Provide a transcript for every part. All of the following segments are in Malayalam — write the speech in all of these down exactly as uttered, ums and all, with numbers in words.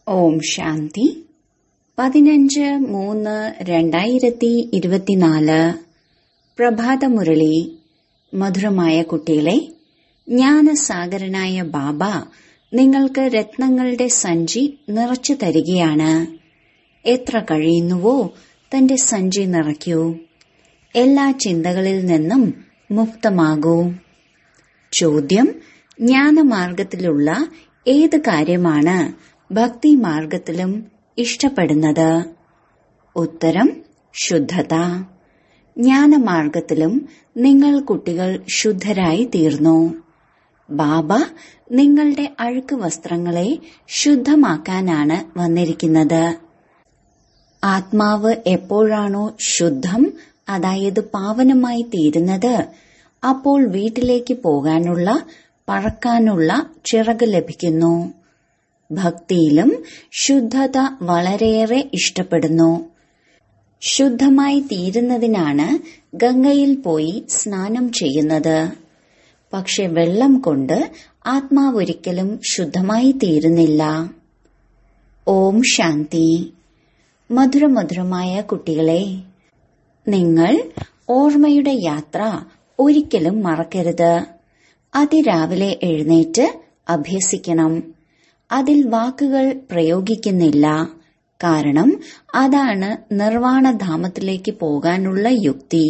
ഓം ശാന്തി. പതിനഞ്ച് മൂന്ന് രണ്ടായിരത്തി ഇരുപത്തിനാല് പ്രഭാതമുരളി. മധുരമായ കുട്ടികളെ, ജ്ഞാനസാഗരനായ ബാബ നിങ്ങൾക്ക് രത്നങ്ങളുടെ സഞ്ചി നിറച്ചു തരികയാണ്. എത്ര കഴിയുന്നുവോ തന്റെ സഞ്ചി നിറയ്ക്കൂ. എല്ലാ ചിന്തകളിൽ നിന്നും മുക്തമാകൂ. ചോദ്യം: ജ്ഞാനമാർഗത്തിലുള്ള ഏത് കാര്യമാണ് ഭക്തി മാർഗത്തിലും ഇഷ്ടപ്പെടുന്നത്? ഉത്തരം: ശുദ്ധത. ജ്ഞാനമാർഗത്തിലും നിങ്ങൾ കുട്ടികൾ ശുദ്ധരായി തീർന്നു. ബാബ നിങ്ങളുടെ അഴുക്ക് വസ്ത്രങ്ങളെ ശുദ്ധമാക്കാനാണ് വന്നിരിക്കുന്നത്. ആത്മാവ് എപ്പോഴാണോ ശുദ്ധം, അതായത് പാവനമായി തീരുന്നത്, അപ്പോൾ വീട്ടിലേക്ക് പോകാനുള്ള, പറക്കാനുള്ള ചിറക് ലഭിക്കുന്നു. ഭക്തിയിലും ശുദ്ധത വളരെയേറെ ഇഷ്ടപ്പെടുന്നു. ശുദ്ധമായി തീരുന്നതിനാണ് ഗംഗയിൽ പോയി സ്നാനം ചെയ്യുന്നത്. പക്ഷെ വെള്ളം കൊണ്ട് ആത്മാവൊരിക്കലും ശുദ്ധമായി തീരുന്നില്ല. ഓം ശാന്തി. മധുരമധുരമായ കുട്ടികളെ, നിങ്ങൾ ഓർമ്മയുടെ യാത്ര ഒരിക്കലും മറക്കരുത്. അതിരാവിലെ എഴുന്നേറ്റ് അഭ്യസിക്കണം. അതിൽ വാക്കുകൾ പ്രയോഗിക്കുന്നില്ല. കാരണം അതാണ് നിർവാണധാമത്തിലേക്ക് പോകാനുള്ള യുക്തി.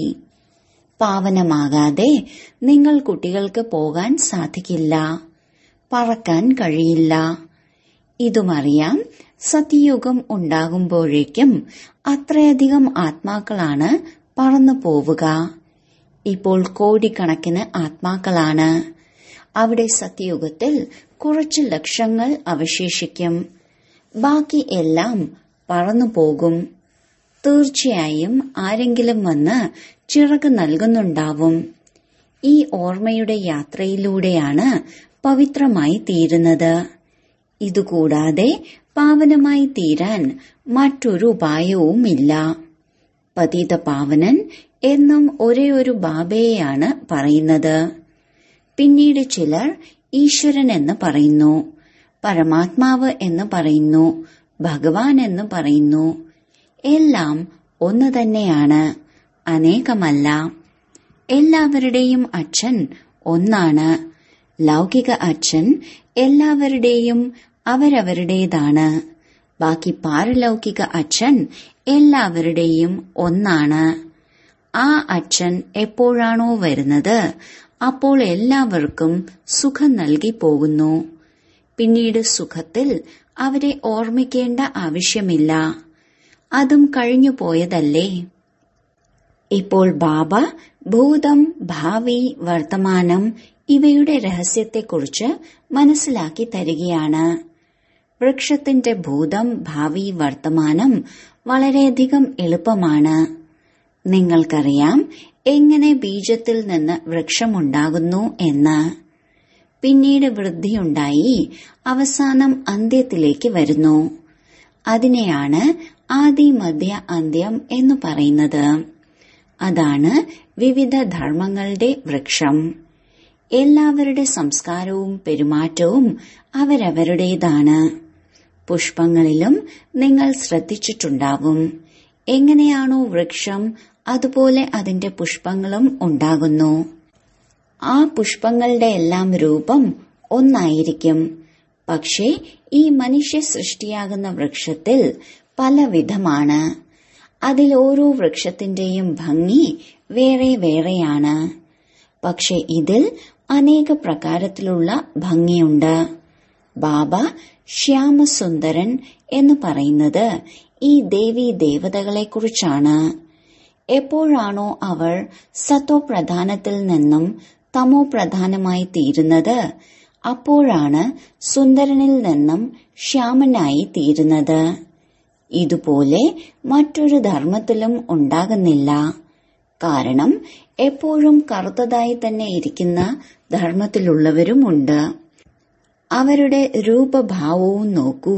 പാവനമാകാതെ നിങ്ങൾ കുട്ടികൾക്ക് പോകാൻ സാധിക്കില്ല, പറക്കാൻ കഴിയില്ല. ഇതുമറിയാം. സത്യയുഗം ഉണ്ടാകുമ്പോഴേക്കും അത്രയധികം ആത്മാക്കളാണ് പറന്നു പോവുക. ഇപ്പോൾ കോടിക്കണക്കിന് ആത്മാക്കളാണ്. അവിടെ സത്യയുഗത്തിൽ കുറച്ച് ലക്ഷങ്ങൾ അവശേഷിക്കും. ബാക്കി എല്ലാം പറന്നു പോകും. തീർച്ചയായും ആരെങ്കിലും വന്ന് ചിറക് നൽകുന്നുണ്ടാവും. ഈ ഓർമ്മയുടെ യാത്രയിലൂടെയാണ് പവിത്രമായി തീരുന്നത്. ഇതുകൂടാതെ പാവനമായി തീരാൻ മറ്റൊരു ഉപായവുമില്ല. പതിത പാവനൻ എന്നും ഒരേ ഒരു ബാബയെയാണ് പറയുന്നത്. പിന്നീട് ചിലർ ഈശ്വരൻ എന്ന് പറയുന്നു, പരമാത്മാവ് എന്ന് പറയുന്നു, ഭഗവാൻ എന്ന് പറയുന്നു. എല്ലാം ഒന്ന് തന്നെയാണ്, അനേകമല്ല. എല്ലാവരുടെയും അച്ഛൻ ഒന്നാണ്. ലൗകിക അച്ഛൻ എല്ലാവരുടെയും അവരവരുടേതാണ്. ബാക്കി പാരലൗകിക അച്ഛൻ എല്ലാവരുടെയും ഒന്നാണ്. ആ അച്ഛൻ എപ്പോഴാണോ വരുന്നത്, അപ്പോൾ എല്ലാവർക്കും സുഖം നൽകി പോകുന്നു. പിന്നീട് സുഖത്തിൽ അവരെ ഓർമ്മിക്കേണ്ട ആവശ്യമില്ല. അതും കഴിഞ്ഞു പോയതല്ലേ. ഇപ്പോൾ ബാബ ഭൂതം, ഭാവി, വർത്തമാനം ഇവയുടെ രഹസ്യത്തെക്കുറിച്ച് മനസ്സിലാക്കി തരികയാണ്. വൃക്ഷത്തിന്റെ ഭൂതം, ഭാവി, വർത്തമാനം വളരെയധികം എളുപ്പമാണ്. നിങ്ങൾക്കറിയാം എങ്ങനെ ബീജത്തിൽ നിന്ന് വൃക്ഷമുണ്ടാകുന്നു എന്ന്. പിന്നീട് വൃദ്ധിയുണ്ടായി അവസാനം അന്ത്യത്തിലേക്ക് വരുന്നു. അതിനെയാണ് ആദി, മധ്യ, അന്ത്യം എന്ന് പറയുന്നത്. അതാണ് വിവിധ ധർമ്മങ്ങളുടെ വൃക്ഷം. എല്ലാവരുടെ സംസ്കാരവും പെരുമാറ്റവും അവരവരുടേതാണ്. പുഷ്പങ്ങളിലും നിങ്ങൾ ശ്രദ്ധിച്ചിട്ടുണ്ടാവും. എങ്ങനെയാണോ വൃക്ഷം, അതുപോലെ അതിന്റെ പുഷ്പങ്ങളും ഉണ്ടാകുന്നു. ആ പുഷ്പങ്ങളുടെ എല്ലാം രൂപം ഒന്നായിരിക്കും. പക്ഷേ ഈ മനുഷ്യ സൃഷ്ടിയാകുന്ന വൃക്ഷത്തിൽ പല വിധമാണ്. അതിൽ ഓരോ വൃക്ഷത്തിന്റെയും ഭംഗി വേറെ വേറെയാണ്. പക്ഷെ ഇതിൽ അനേക പ്രകാരത്തിലുള്ള ഭംഗിയുണ്ട്. ബാബ ശ്യാമസുന്ദരൻ എന്ന് പറയുന്നത് ഈ ദേവീ ദേവതകളെക്കുറിച്ചാണ്. എപ്പോഴാണോ അവർ സത്തോ പ്രധാനത്തിൽ നിന്നും തമോ പ്രധാനമായി തീരുന്നത്, അപ്പോഴാണ് സുന്ദരനിൽ നിന്നും ശ്യാമനായി തീരുന്നത്. ഇതുപോലെ മറ്റൊരു ധർമ്മത്തിലും ഉണ്ടാകുന്നില്ല. കാരണം എപ്പോഴും കറുത്തതായി തന്നെ ഇരിക്കുന്ന ധർമ്മത്തിലുള്ളവരുമുണ്ട്. അവരുടെ രൂപഭാവവും നോക്കൂ.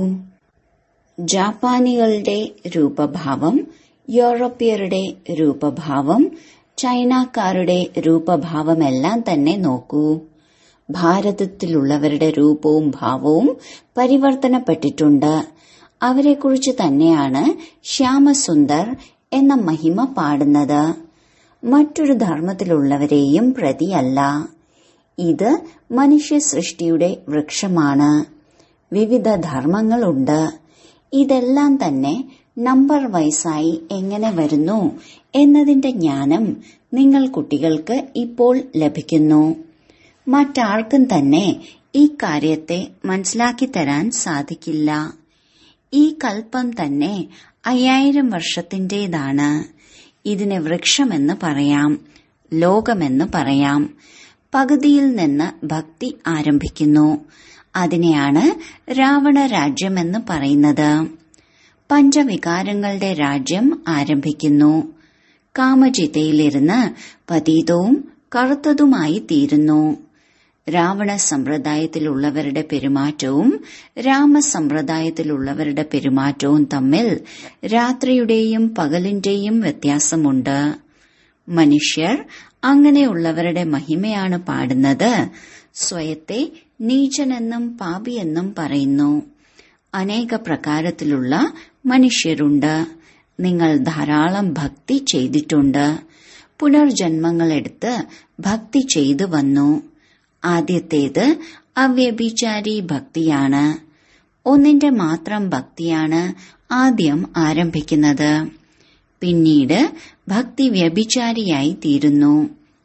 ജാപ്പാനികളുടെ രൂപഭാവം, യൂറോപ്യരുടെ രൂപഭാവം, ചൈനക്കാരുടെ രൂപഭാവമെല്ലാം തന്നെ നോക്കൂ. ഭാരതത്തിലുള്ളവരുടെ രൂപവും ഭാവവും പരിവർത്തനപ്പെട്ടിട്ടുണ്ട്. അവരെക്കുറിച്ച് തന്നെയാണ് ശ്യാമസുന്ദർ എന്ന മഹിമ പാടുന്നത്. മറ്റൊരു ധർമ്മത്തിലുള്ളവരെയും പ്രതിയല്ല. ഇത് മനുഷ്യ സൃഷ്ടിയുടെ വൃക്ഷമാണ്. വിവിധ ധർമ്മങ്ങളുണ്ട്. ഇതെല്ലാം തന്നെ നമ്പർ വൈസായി എങ്ങനെ വരുന്നു എന്നതിന്റെ ജ്ഞാനം നിങ്ങൾ കുട്ടികൾക്ക് ഇപ്പോൾ ലഭിക്കുന്നു. മറ്റാർക്കും തന്നെ ഈ കാര്യത്തെ മനസ്സിലാക്കി തരാൻ സാധിക്കില്ല. ഈ കൽപ്പം തന്നെ അയ്യായിരം വർഷത്തിന്റേതാണ്. ഇതിനെ വൃക്ഷമെന്ന് പറയാം, ലോകമെന്ന് പറയാം. പകുതിയിൽ നിന്ന് ഭക്തി ആരംഭിക്കുന്നു. അതിനെയാണ് രാവണ രാജ്യമെന്ന് പറയുന്നത്. പഞ്ചവികാരങ്ങളുടെ രാജ്യം ആരംഭിക്കുന്നു. കാമചിതയിലിരുന്ന് പതീതവും കറുത്തതുമായി തീരുന്നു. രാവണ സമ്പ്രദായത്തിലുള്ളവരുടെ പെരുമാറ്റവും രാമസമ്പ്രദായത്തിലുള്ളവരുടെ പെരുമാറ്റവും തമ്മിൽ രാത്രിയുടെയും പകലിന്റെയും വ്യത്യാസമുണ്ട്. മനുഷ്യർ അങ്ങനെയുള്ളവരുടെ മഹിമയാണ് പാടുന്നത്. സ്വയത്തെ നീചനെന്നും പാപിയെന്നും പറയുന്നു. അനേക പ്രകാരത്തിലുള്ള മനുഷ്യരുണ്ട്. നിങ്ങൾ ധാരാളം ഭക്തി ചെയ്തിട്ടുണ്ട്. പുനർജന്മങ്ങളെടുത്ത് ഭക്തി ചെയ്തു വന്നു. ആദ്യത്തേത് അവ്യഭിചാരി ഭക്തിയാണ്. ഒന്നിന്റെ മാത്രം ഭക്തിയാണ് ആദ്യം ആരംഭിക്കുന്നത്. പിന്നീട് ഭക്തി വ്യഭിചാരിയായി തീരുന്നു.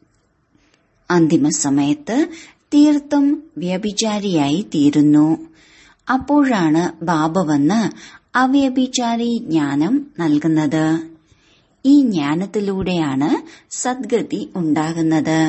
അന്തിമ സമയത്ത് തീർത്തും വ്യഭിചാരിയായി തീരുന്നു. അപ്പോഴാണ് ബാബ വന്ന് അവ്യഭിചാരി ജ്ഞാനം നൽകുന്നത്. ഈ ജ്ഞാനത്തിലൂടെയാണ് സദ്ഗതി ഉണ്ടാകുന്നത്.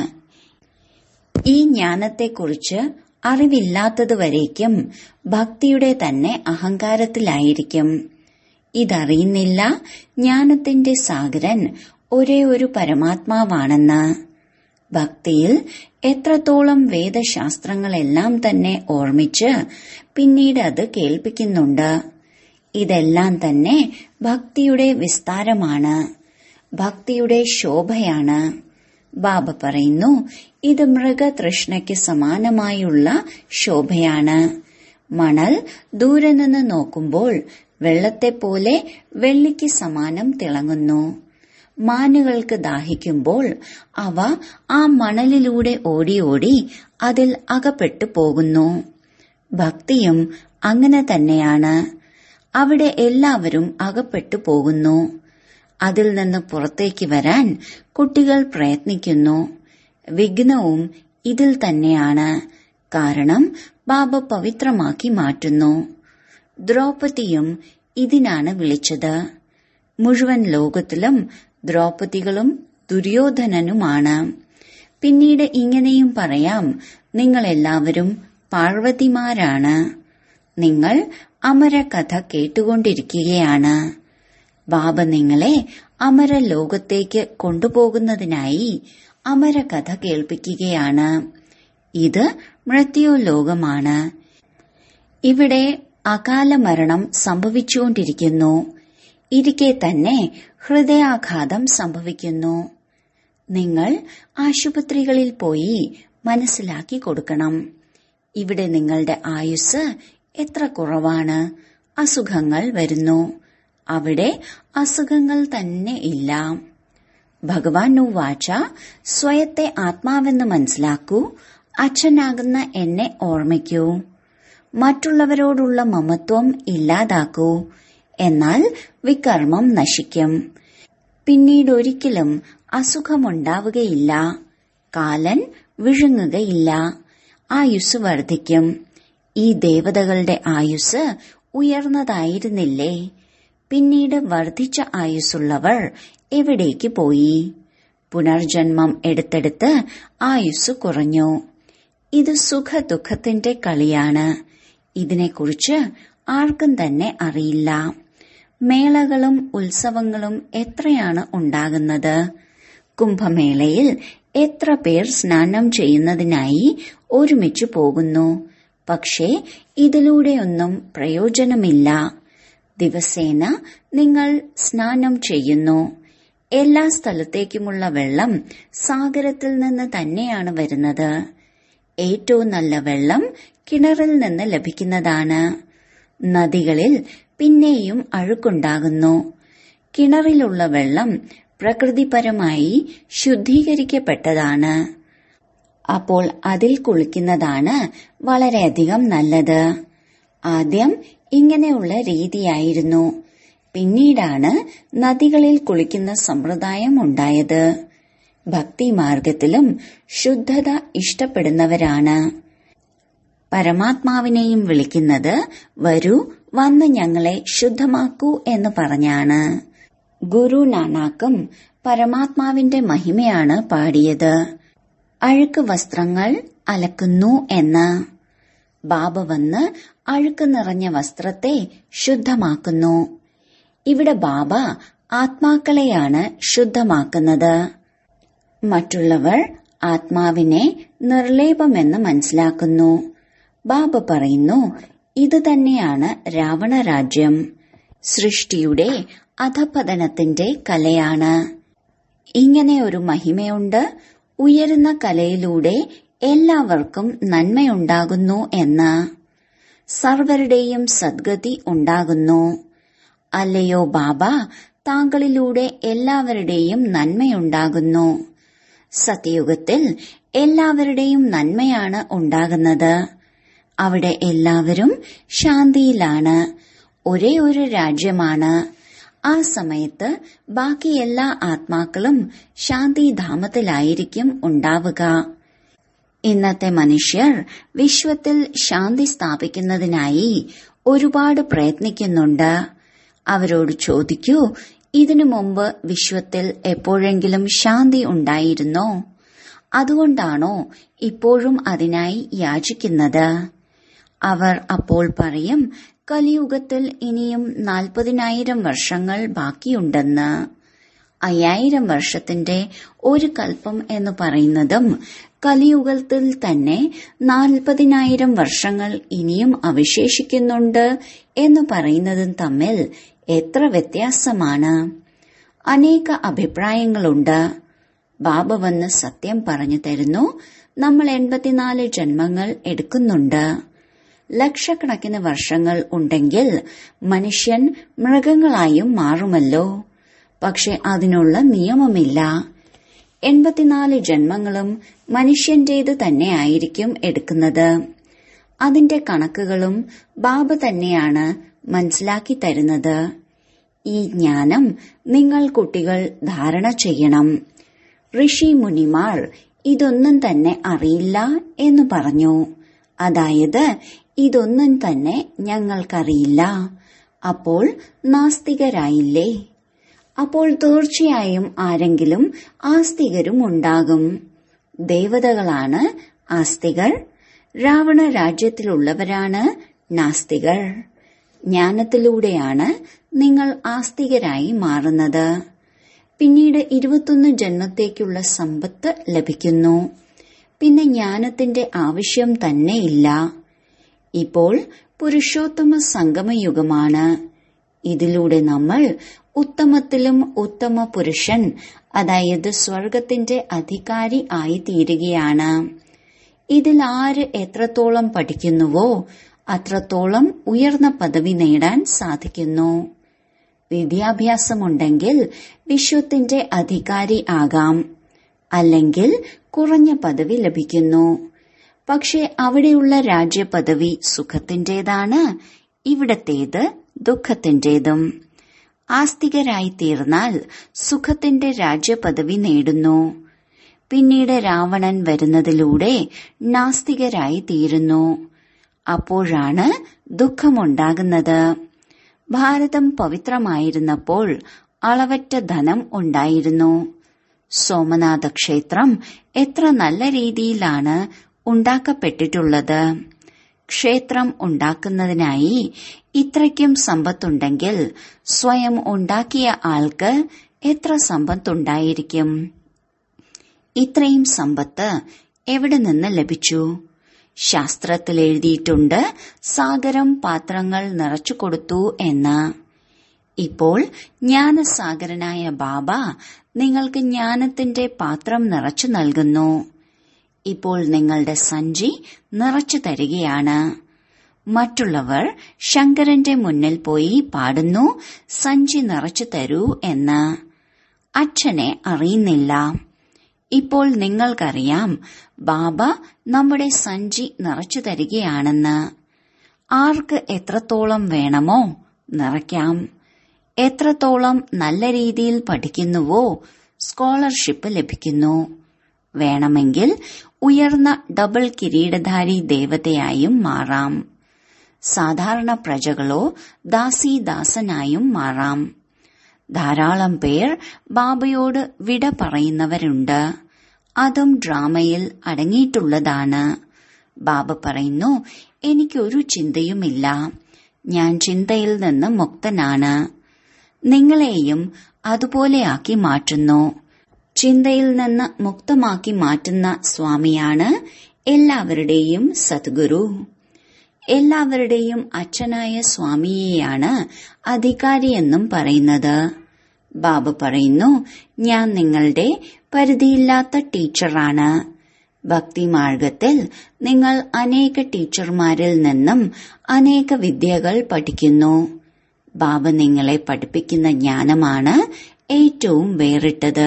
ഈ ജ്ഞാനത്തെക്കുറിച്ച് അറിവില്ലാത്തതുവരേക്കും ഭക്തിയുടെ തന്നെ അഹങ്കാരത്തിലായിരിക്കും. ഇതറിയുന്നില്ല ജ്ഞാനത്തിന്റെ സാഗരൻ ഒരേ ഒരു പരമാത്മാവാണെന്ന്. ഭക്തിയിൽ എത്രത്തോളം വേദശാസ്ത്രങ്ങളെല്ലാം തന്നെ ഓർമ്മിച്ച് പിന്നീട് അത് കേൾപ്പിക്കുന്നുണ്ട്. ഇതെല്ലാം തന്നെ ഭക്തിയുടെ വിസ്താരമാണ്, ഭക്തിയുടെ ശോഭയാണ്. ബാബ പറയുന്നു, ഇത് മൃഗതൃഷ്ണയ്ക്ക് സമാനമായുള്ള ശോഭയാണ്. മണൽ ദൂരെ നിന്ന് നോക്കുമ്പോൾ വെള്ളത്തെപ്പോലെ വെള്ളിക്ക് സമാനം തിളങ്ങുന്നു. മാനുകൾക്ക് ദാഹിക്കുമ്പോൾ അവ ആ മണലിലൂടെ ഓടി ഓടി അതിൽ അകപ്പെട്ടു പോകുന്നു. ഭക്തിയും അങ്ങനെ തന്നെയാണ്. അവിടെ എല്ലാവരും അകപ്പെട്ടു പോകുന്നു. അതിൽ നിന്ന് പുറത്തേക്ക് വരാൻ കുട്ടികൾ പ്രയത്നിക്കുന്നു. വിഘ്നവും ഇതിൽ തന്നെയാണ്. കാരണം ബാബ പവിത്രമാക്കി മാറ്റുന്നു. ദ്രൗപദിയും ഇതിനാണ് വിളിച്ചത്. മുഴുവൻ ലോകത്തിലും ദ്രൗപദികളും ദുര്യോധനനുമാണ്. പിന്നീട് ഇങ്ങനെയും പറയാം, നിങ്ങളെല്ലാവരും പാർവതിമാരാണ്. നിങ്ങൾ അമരകഥ കേട്ടുകൊണ്ടിരിക്കുകയാണ്. ബാബ നിങ്ങളെ അമരലോകത്തേക്ക് കൊണ്ടുപോകുന്നതിനായി അമരകഥ കേൾപ്പിക്കുകയാണ്. ഇത് മൃത്യുലോകമാണ്. ഇവിടെ അകാല മരണം സംഭവിച്ചുകൊണ്ടിരിക്കുന്നു. ഇരിക്കെ തന്നെ ഹൃദയാഘാതം സംഭവിക്കുന്നു. നിങ്ങൾ ആശുപത്രികളിൽ പോയി മനസ്സിലാക്കി കൊടുക്കണം. ഇവിടെ നിങ്ങളുടെ ആയുസ് എത്ര കുറവാണ്. അസുഖങ്ങൾ വരുന്നു. അവിടെ അസുഖങ്ങൾ തന്നെ ഇല്ല. ഭഗവാൻ ഉവാച, സ്വയത്തെ ആത്മാവെന്ന് മനസ്സിലാക്കൂ. അച്ഛനാകുന്ന എന്നെ ഓർമ്മിക്കൂ. മറ്റുള്ളവരോടുള്ള മമത്വം ഇല്ലാതാക്കൂ. എന്നാൽ വികർമ്മം നശിക്കും. പിന്നീടൊരിക്കലും അസുഖമുണ്ടാവുകയില്ല. കാലൻ വിഴുങ്ങുകയില്ല. ആയുസ് വർദ്ധിക്കും. ഈ ദേവതകളുടെ ആയുസ് ഉയർന്നതായിരുന്നില്ലേ? പിന്നീട് വർദ്ധിച്ച ആയുസ്സുള്ളവർ എവിടേക്ക് പോയി? പുനർജന്മം എടുത്തെടുത്ത് ആയുസ് കുറഞ്ഞു. ഇത് സുഖദുഃഖത്തിന്റെ കളിയാണ്. ഇതിനെക്കുറിച്ച് ആർക്കും തന്നെ അറിയില്ല. മേളകളും ഉത്സവങ്ങളും എത്രയാണ് ഉണ്ടാകുന്നത്? കുംഭമേളയിൽ എത്ര പേർ സ്നാനം ചെയ്യുന്നതിനായി ഒരുമിച്ചു പോകുന്നു. പക്ഷേ ഇതിലൂടെയൊന്നും പ്രയോജനമില്ല. ദിവസേന നിങ്ങൾ സ്നാനം ചെയ്യുന്നു. എല്ലാ സ്ഥലത്തേക്കുമുള്ള വെള്ളം സാഗരത്തിൽ നിന്ന് തന്നെയാണ് വരുന്നത്. ഏറ്റവും നല്ല വെള്ളം കിണറിൽ നിന്ന് ലഭിക്കുന്നതാണ്. നദികളിൽ പിന്നെയും അഴുക്കുണ്ടാകുന്നു. കിണറിലുള്ള വെള്ളം പ്രകൃതിപരമായി ശുദ്ധീകരിക്കപ്പെട്ടതാണ്. അപ്പോൾ അതിൽ കുളിക്കുന്നതാണ് വളരെയധികം നല്ലത്. ആദ്യം ഇങ്ങനെയുള്ള രീതിയായിരുന്നു. പിന്നീടാണ് നദികളിൽ കുളിക്കുന്ന സമ്പ്രദായം ഉണ്ടായത്. ഭക്തിമാർഗത്തിലും ശുദ്ധത ഇഷ്ടപ്പെടുന്നവരാണ്. പരമാത്മാവിനെയും വിളിക്കുന്നത് വരൂ, വന്ന് ഞങ്ങളെ ശുദ്ധമാക്കൂ എന്ന് പറഞ്ഞാണ്. ഗുരു നാനാക്കും പരമാത്മാവിന്റെ മഹിമയാണ് പാടിയത്. അഴുക്ക് വസ്ത്രങ്ങൾ അലക്കുന്നു എന്ന്. ബാബ വന്ന് അഴുക്ക് നിറഞ്ഞ വസ്ത്രത്തെ ശുദ്ധമാക്കുന്നു. ഇവിടെ ബാബ ആത്മാക്കളെയാണ് ശുദ്ധമാക്കുന്നത്. മറ്റുള്ളവർ ആത്മാവിനെ നിർലേപമെന്ന് മനസ്സിലാക്കുന്നു. ബാബ പറയുന്നു, ഇത് തന്നെയാണ് രാവണ രാജ്യം. സൃഷ്ടിയുടെ അധപതനത്തിന്റെ കലയാണ്. ഇങ്ങനെ ഒരു മഹിമയുണ്ട്. ഉയരുന്ന കലയിലൂടെ എല്ലാവർക്കും നന്മയുണ്ടാകുന്നു എന്ന്. സർവരുടെയും സദ്ഗതി ഉണ്ടാകുന്നു. അല്ലയോ ബാബ, താങ്കളിലൂടെ എല്ലാവരുടെയും നന്മയുണ്ടാകുന്നു. സത്യയുഗത്തിൽ എല്ലാവരുടെയും നന്മയാണ് ഉണ്ടാകുന്നത്. അവിടെ എല്ലാവരും ശാന്തിയിലാണ്. ഒരേ ഒരു രാജ്യമാണ്. ആ സമയത്ത് ബാക്കി എല്ലാ ആത്മാക്കളും ശാന്തിധാമത്തിലായിരിക്കും ഉണ്ടാവുക. ഇന്നത്തെ മനുഷ്യർ വിശ്വത്തിൽ ശാന്തി സ്ഥാപിക്കുന്നതിനായി ഒരുപാട് പ്രയത്നിക്കുന്നുണ്ട്. അവരോട് ചോദിക്കൂ, ഇതിനു മുമ്പ് വിശ്വത്തിൽ എപ്പോഴെങ്കിലും ശാന്തി ഉണ്ടായിരുന്നോ? അതുകൊണ്ടാണോ ഇപ്പോഴും അതിനായി യാചിക്കുന്നത്? അവർ അപ്പോൾ പറയും, കലിയുഗത്തിൽ ഇനിയും നാൽപ്പതിനായിരം വർഷങ്ങൾ ബാക്കിയുണ്ടെന്ന്. അയ്യായിരം വർഷത്തിന്റെ ഒരു കൽപ്പം എന്ന് പറയുന്നതും കലിയുഗത്തിൽ തന്നെ നാൽപ്പതിനായിരം വർഷങ്ങൾ ഇനിയും അവശേഷിക്കുന്നുണ്ട് എന്ന് പറയുന്നതും തമ്മിൽ എത്ര വ്യത്യാസമാണ്! അനേക അഭിപ്രായങ്ങളുണ്ട്. ബാബ വന്ന് സത്യം പറഞ്ഞു തരുന്നു, നമ്മൾ എൺപത്തിനാല് ജന്മങ്ങൾ എടുക്കുന്നുണ്ട്. ലക്ഷക്കണക്കിന് വർഷങ്ങൾ ഉണ്ടെങ്കിൽ മനുഷ്യൻ മൃഗങ്ങളായും മാറുമല്ലോ. പക്ഷെ അതിനുള്ള നിയമമില്ല. എൺപത്തിനാല് ജന്മങ്ങളും മനുഷ്യന്റേത് തന്നെയായിരിക്കും എടുക്കുന്നത്. അതിന്റെ കണക്കുകളും ബാബ തന്നെയാണ് മനസ്സിലാക്കി തരുന്നത്. ഈ ജ്ഞാനം നിങ്ങൾ കുട്ടികൾ ധാരണ ചെയ്യണം. ഋഷി മുനിമാർ ഇതൊന്നും തന്നെ അറിയില്ല എന്ന് പറഞ്ഞു. അതായത് ഇതൊന്നും തന്നെ ഞങ്ങൾക്കറിയില്ല. അപ്പോൾ നാസ്തികരായില്ലേ? അപ്പോൾ തീർച്ചയായും ആരെങ്കിലും ആസ്തികരും ഉണ്ടാകും. ദേവതകളാണ് ആസ്തികർ. രാവണ രാജ്യത്തിലുള്ളവരാണ് നാസ്തികർ. ജ്ഞാനത്തിലൂടെയാണ് നിങ്ങൾ ആസ്തികരായി മാറുന്നത്. പിന്നീട് ഇരുപത്തൊന്ന് ജന്മത്തേക്കുള്ള സമ്പത്ത് ലഭിക്കുന്നു. പിന്നെ ജ്ഞാനത്തിന്റെ ആവശ്യം തന്നെയില്ല. ഇപ്പോൾ പുരുഷോത്തമ സംഗമയുഗമാണ്. ഇതിലൂടെ നമ്മൾ ഉത്തമത്തിലും ഉത്തമ പുരുഷൻ, അതായത് സ്വർഗത്തിന്റെ അധികാരി ആയിത്തീരുകയാണ്. ഇതിൽ ആര് എത്രത്തോളം പഠിക്കുന്നുവോ അത്രത്തോളം ഉയർന്ന പദവി നേടാൻ സാധിക്കുന്നു. വിദ്യാഭ്യാസമുണ്ടെങ്കിൽ വിശ്വത്തിന്റെ അധികാരി ആകാം, അല്ലെങ്കിൽ കുറഞ്ഞ പദവി ലഭിക്കുന്നു. പക്ഷെ അവിടെയുള്ള രാജ്യപദവി സുഖത്തിന്റേതാണ്, ഇവിടത്തേത് ദുഃഖത്തിന്റേതും. ആസ്തികരായി തീർന്നാൽ സുഖത്തിന്റെ രാജ്യപദവി നേടുന്നു. പിന്നീട് രാവണൻ വരുന്നതിലൂടെ നാസ്തികരായി തീരുന്നു. അപ്പോഴാണ് ദുഃഖമുണ്ടാകുന്നത്. ഭാരതം പവിത്രമായിരുന്നപ്പോൾ അളവറ്റ ധനം ഉണ്ടായിരുന്നു. സോമനാഥ ക്ഷേത്രം എത്ര നല്ല രീതിയിലാണ് ഉണ്ടാക്കപ്പെട്ടിട്ടുള്ളത്. ക്ഷേത്രം ഉണ്ടാക്കുന്നതിനായി ഇത്രയ്ക്കും സമ്പത്തുണ്ടെങ്കിൽ സ്വയം ഉണ്ടാക്കിയ ആൾക്ക് എത്ര സമ്പത്തുണ്ടായിരിക്കും? ഇത്രയും സമ്പത്ത് എവിടെ നിന്ന് ലഭിച്ചു? ശാസ്ത്രത്തിൽ എഴുതിയിട്ടുണ്ട്, സാഗരം പാത്രങ്ങൾ നിറച്ചു കൊടുത്തു എന്ന്. ഇപ്പോൾ ജ്ഞാനസാഗരനായ ബാബ നിങ്ങൾക്ക് ജ്ഞാനത്തിന്റെ പാത്രം നിറച്ചു നൽകുന്നു. ഇപ്പോൾ നിങ്ങളുടെ സഞ്ചി നിറച്ചു തരികയാണ്. മറ്റുള്ളവർ ശങ്കരന്റെ മുന്നിൽ പോയി പാടുന്നു, സഞ്ചി നിറച്ചു തരൂ എന്ന്. അച്ഛനെ അറിയുന്നില്ല. ഇപ്പോൾ നിങ്ങൾക്കറിയാം, ബാബ നമ്മുടെ സഞ്ചി നിറച്ചു തരികയാണെന്ന്. ആർക്ക് എത്രത്തോളം വേണമോ നിറയ്ക്കാം. എത്രത്തോളം നല്ല രീതിയിൽ പഠിക്കുന്നുവോ സ്കോളർഷിപ്പ് ലഭിക്കുന്നു. വേണമെങ്കിൽ ഉയർന്ന ഡബിൾ കിരീടധാരി ദേവതയായും മാറാം. സാധാരണ പ്രജകളോ ദാസീദാസനായും മാറാം. ധാരാളം പേർ ബാബയോട് വിട പറയുന്നവരുണ്ട്. അതും ഡ്രാമയിൽ അടങ്ങിയിട്ടുള്ളതാണ്. ബാബ പറയുന്നു, എനിക്കൊരു ചിന്തയുമില്ല, ഞാൻ ചിന്തയിൽ നിന്ന് മുക്തനാണ്. നിങ്ങളെയും അതുപോലെയാക്കി മാറ്റുന്നു. ചിന്തയിൽ നിന്ന് മുക്തമാക്കി മാറ്റുന്ന സ്വാമിയാണ് എല്ലാവരുടെയും സദ്ഗുരു. എല്ലാവരുടെയും അച്ഛനായ സ്വാമിയെയാണ് അധികാരിയെന്നും പറയുന്നത്. ബാബ പറയുന്നു, ഞാൻ നിങ്ങളുടെ പരിധിയില്ലാത്ത ടീച്ചറാണ്. ഭക്തിമാർഗത്തിൽ നിങ്ങൾ അനേക ടീച്ചർമാരിൽ നിന്നും അനേക വിദ്യകൾ പഠിക്കുന്നു. ബാബ നിങ്ങളെ പഠിപ്പിക്കുന്ന ജ്ഞാനമാണ് ഏറ്റവും വേറിട്ടത്.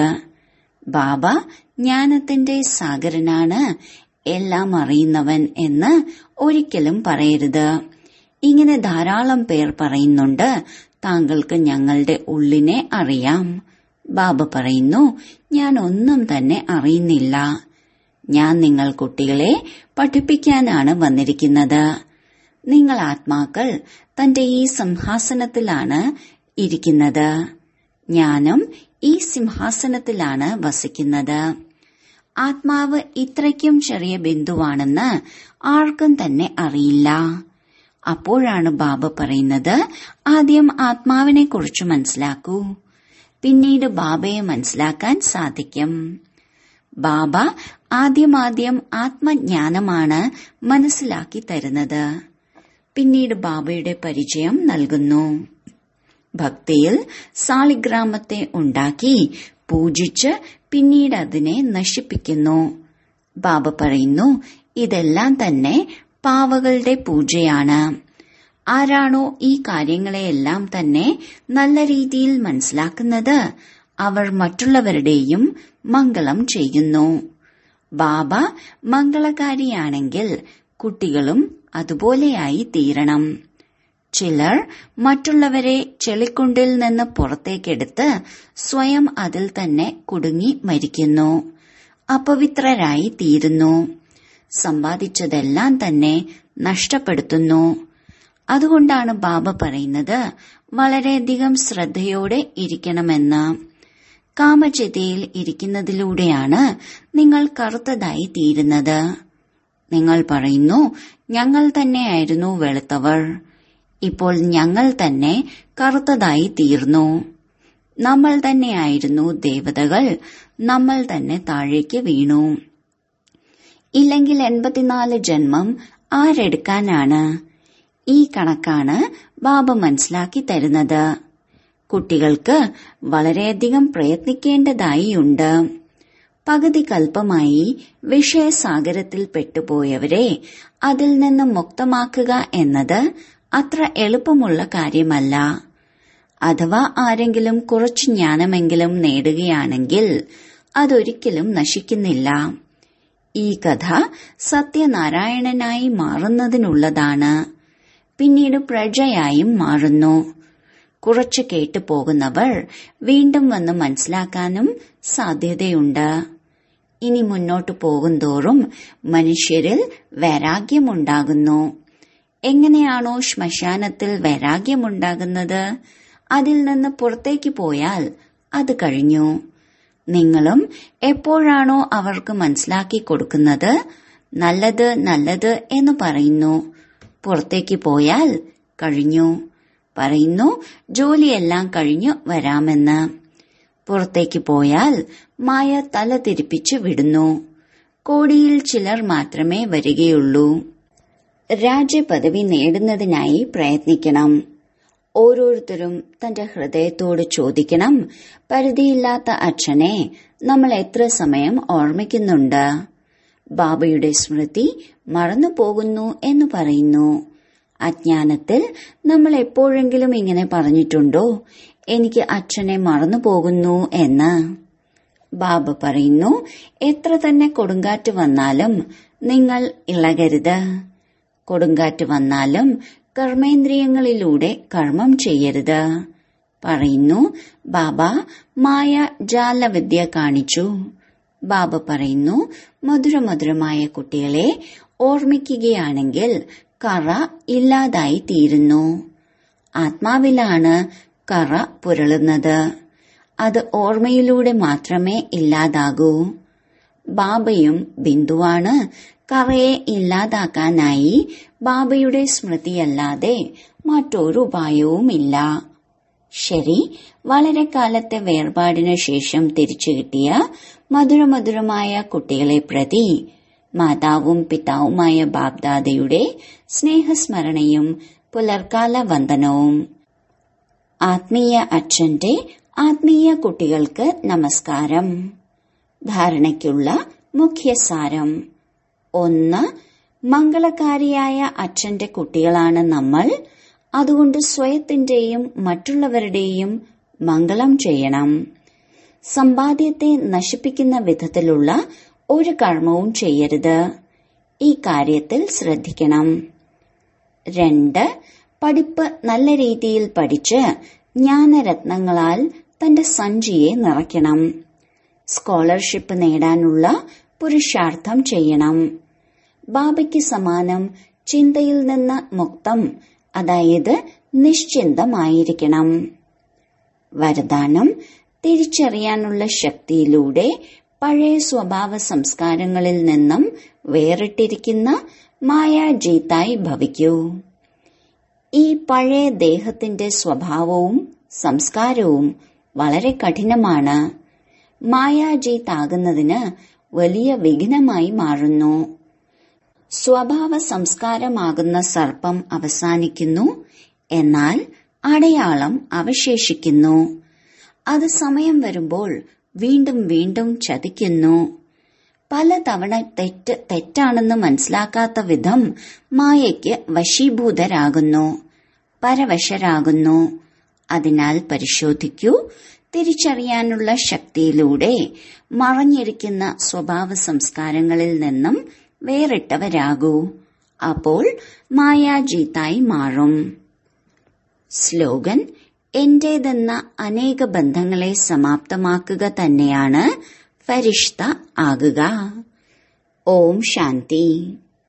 ബാബ ജ്ഞാനത്തിന്റെ സാഗരനാണ്, എല്ലാം അറിയുന്നവൻ എന്ന് ഒരിക്കലും പറയരുത്. ഇങ്ങനെ ധാരാളം പേർ പറയുന്നുണ്ട്, താങ്കൾക്ക് ഞങ്ങളുടെ ഉള്ളിനെ അറിയാം. ബാബ പറയുന്നു, ഞാൻ ഒന്നും തന്നെ അറിയുന്നില്ല. ഞാൻ നിങ്ങൾ കുട്ടികളെ പഠിപ്പിക്കാനാണ് വന്നിരിക്കുന്നത്. നിങ്ങൾ ആത്മാക്കൾ തന്റെ ഈ സിംഹാസനത്തിലാണ് ഇരിക്കുന്നത്. ജ്ഞാനം ഈ സിംഹാസനത്തിലാണ് വസിക്കുന്നത്. ആത്മാവ് ഇത്രയ്ക്കും ചെറിയ ബിന്ദുവാണെന്ന് ആർക്കും തന്നെ അറിയില്ല. അപ്പോഴാണ് ബാബ പറയുന്നത്, ആദ്യം ആത്മാവിനെ കുറിച്ച് മനസ്സിലാക്കൂ, പിന്നീട് ബാബയെ മനസ്സിലാക്കാൻ സാധിക്കും. ബാബ ആദ്യമാദ്യം ആത്മജ്ഞാനമാണ് മനസ്സിലാക്കി തരുന്നത്. പിന്നീട് ബാബയുടെ പരിചയം നൽകുന്നു. ഭക്തിയിൽ സാളിഗ്രാമത്തെ ഉണ്ടാക്കി പൂജിച്ച് പിന്നീട് അതിനെ നശിപ്പിക്കുന്നു. ബാബ പറയുന്നു, ഇതെല്ലാം തന്നെ പാവകളുടെ പൂജയാണ്. ആരാണോ ഈ കാര്യങ്ങളെയെല്ലാം തന്നെ നല്ല രീതിയിൽ മനസ്സിലാക്കുന്നത്, അവർ മറ്റുള്ളവരുടെയും മംഗളം ചെയ്യുന്നു. ബാബ മംഗളകാരിയാണെങ്കിൽ കുട്ടികളും അതുപോലെയായി തീരണം. ചിലർ മറ്റുള്ളവരെ ചെളിക്കുണ്ടിൽ നിന്ന് പുറത്തേക്കെടുത്ത് സ്വയം അതിൽ തന്നെ കുടുങ്ങി മരിക്കുന്നു, അപവിത്രരായി തീരുന്നു. സമ്പാദിച്ചതെല്ലാം തന്നെ നഷ്ടപ്പെടുത്തുന്നു. അതുകൊണ്ടാണ് ബാബ പറയുന്നത്, വളരെയധികം ശ്രദ്ധയോടെ ഇരിക്കണമെന്ന്. കാമചിതയിൽ ഇരിക്കുന്നതിലൂടെയാണ് നിങ്ങൾ കറുത്തതായി തീരുന്നത്. നിങ്ങൾ പറയുന്നു, ഞങ്ങൾ തന്നെയായിരുന്നു വെളുത്തവർ, ഇപ്പോൾ ഞങ്ങൾ തന്നെ കറുത്തതായി തീർന്നു. നമ്മൾ തന്നെയായിരുന്നു ദേവതകൾ, നമ്മൾ തന്നെ താഴേക്ക് വീണു. ഇല്ലെങ്കിൽ എൺപത്തിനാല് ജന്മം ആരെടുക്കാനാണ്? ഈ കണക്കാണ് ബാബ മനസ്സിലാക്കി തരുന്നത്. കുട്ടികൾക്ക് വളരെയധികം പ്രയത്നിക്കേണ്ടതായിയുണ്ട്. പകുതി കൽപ്പമായി വിഷയസാഗരത്തിൽ പെട്ടുപോയവരെ അതിൽ നിന്ന് മുക്തമാക്കുക എന്നത് അത്ര എളുപ്പമുള്ള കാര്യമല്ല. അഥവാ ആരെങ്കിലും കുറച്ചു ജ്ഞാനമെങ്കിലും നേടുകയാണെങ്കിൽ അതൊരിക്കലും നശിക്കുന്നില്ല. ഈ കഥ സത്യനാരായണനായി മാറുന്നതിനുള്ളതാണ്. പിന്നീട് പ്രജയായും മാറുന്നു. കുറച്ചു കേട്ടു പോകുന്നവർ വീണ്ടും വന്ന് മനസ്സിലാക്കാനും സാധ്യതയുണ്ട്. ഇനി മുന്നോട്ടു പോകുന്തോറും മനുഷ്യരിൽ വൈരാഗ്യമുണ്ടാകുന്നു. എങ്ങനെയാണോ ശ്മശാനത്തിൽ വൈരാഗ്യമുണ്ടാകുന്നത്, അതിൽ നിന്ന് പുറത്തേക്ക് പോയാൽ അത് കഴിഞ്ഞു. നിങ്ങളും എപ്പോഴാണോ അവർക്ക് മനസ്സിലാക്കി കൊടുക്കുന്നത്, നല്ലത് നല്ലത് എന്ന് പറയുന്നു, പുറത്തേക്ക് പോയാൽ കഴിഞ്ഞു. പറയുന്നു, ജോലിയെല്ലാം കഴിഞ്ഞു വരാമെന്ന്. പുറത്തേക്ക് പോയാൽ മായ തല തിരിപ്പിച്ചു വിടുന്നു. കോടിയിൽ ചിലർ മാത്രമേ വരികയുള്ളൂ. രാജ്യപദവി നേടുന്നതിനായി പ്രയത്നിക്കണം. ഓരോരുത്തരും തന്റെ ഹൃദയത്തോട് ചോദിക്കണം, പരിധിയില്ലാത്ത അച്ഛനെ നമ്മൾ എത്ര സമയം ഓർമ്മിക്കുന്നുണ്ട്? ബാബയുടെ സ്മൃതി മറന്നു പോകുന്നു എന്ന് പറയുന്നു. അജ്ഞാനത്തിൽ നമ്മൾ എപ്പോഴെങ്കിലും ഇങ്ങനെ പറഞ്ഞിട്ടുണ്ടോ, എനിക്ക് അച്ഛനെ മറന്നു പോകുന്നു എന്ന്? ബാബ പറയുന്നു, എത്ര തന്നെ കൊടുങ്കാറ്റ് വന്നാലും നിങ്ങൾ ഇളകരുത്. കൊടുങ്കാറ്റ് വന്നാലും കർമ്മേന്ദ്രിയങ്ങളിലൂടെ കർമ്മം ചെയ്യരുത്. പറയുന്നു, ബാബ മായ ജാലവിദ്യ കാണിച്ചു. ബാബ പറയുന്നു, മധുരമധുരമായ കുട്ടികളെ ഓർമ്മിക്കുകയാണെങ്കിൽ കറ ഇല്ലാതായി തീരുന്നു. ആത്മാവിലാണ് കറ പുരളുന്നത്. അത് ഓർമ്മയിലൂടെ മാത്രമേ ഇല്ലാതാകൂ. ബാബയും ബിന്ദുവാണ്. കറയെ ഇല്ലാതാക്കാനായി ബാബയുടെ സ്മൃതിയല്ലാതെ മറ്റൊരു ഉപായവുമില്ല. ശരി, വളരെ കാലത്തെ വേർപാടിനു ശേഷം തിരിച്ചു കിട്ടിയ മധുരമധുരമായ കുട്ടികളെ പ്രതി മാതാവും പിതാവുമായ ബാബ്ദാദയുടെ സ്നേഹസ്മരണയും പുലർക്കാല വന്ദനവും. ആത്മീയ അച്ഛന്റെ ആത്മീയ കുട്ടികൾക്ക് നമസ്കാരം. ധാരണയ്ക്കുള്ള മുഖ്യസാരം. ഒന്ന്, മംഗളകാരിയായ അച്ഛന്റെ കുട്ടികളാണ് നമ്മൾ. അതുകൊണ്ട് സ്വയത്തിന്റെയും മറ്റുള്ളവരുടെയും മംഗളം ചെയ്യണം. സമ്പാദ്യത്തെ നശിപ്പിക്കുന്ന വിധത്തിലുള്ള ഒരു കർമ്മവും ചെയ്യരുത്. ഈ കാര്യത്തിൽ ശ്രദ്ധിക്കണം. രണ്ട്, പഠിപ്പ് നല്ല രീതിയിൽ പഠിച്ച് ജ്ഞാനരത്നങ്ങളാൽ തന്റെ സഞ്ചിയെ നിറയ്ക്കണം. സ്കോളർഷിപ്പ് നേടാനുള്ള പുരുഷാർത്ഥം ചെയ്യണം. ബാബയ്ക്ക് സമാനം ചിന്തയിൽ നിന്ന് മുക്തം, അതായത് നിശ്ചിന്തമായിരിക്കണം. വരദാനം, തിരിച്ചറിയാനുള്ള ശക്തിയിലൂടെ പഴയ സ്വഭാവ സംസ്കാരങ്ങളിൽ നിന്നും വേറിട്ടിരിക്കുന്ന മായാജീത്തായി ഭവിക്കൂ. ഈ പഴയ ദേഹത്തിന്റെ സ്വഭാവവും സംസ്കാരവും വളരെ കഠിനമാണ്. മായാജീത്താകുന്നതിന് വലിയ വിഘ്നമായി മാറുന്നു. സ്വഭാവ സംസ്കാരമാകുന്ന സർപ്പം അവസാനിക്കുന്നു, എന്നാൽ അടയാളം അവശേഷിക്കുന്നു. അത് സമയം വരുമ്പോൾ വീണ്ടും വീണ്ടും ചതിക്കുന്നു. പലതവണ തെറ്റ് തെറ്റാണെന്ന് മനസ്സിലാക്കാത്ത വിധം മായയ്ക്ക് വശീഭൂതരാകുന്നു, പരവശരാകുന്നു. അതിനാൽ പരിശോധിക്കൂ. തിരിച്ചറിയാനുള്ള ശക്തിയിലൂടെ മറഞ്ഞിരിക്കുന്ന സ്വഭാവ സംസ്കാരങ്ങളിൽ നിന്നും വേറിട്ടവരാകൂ. അപ്പോൾ മായാജീത്തായി മാറും. സ്ലോഗൻ, എന്റേതെന്ന അനേക ബന്ധങ്ങളെ സമാപ്തമാക്കുക തന്നെയാണ് ഫരിഷ്ത ആകുക. ഓം ശാന്തി.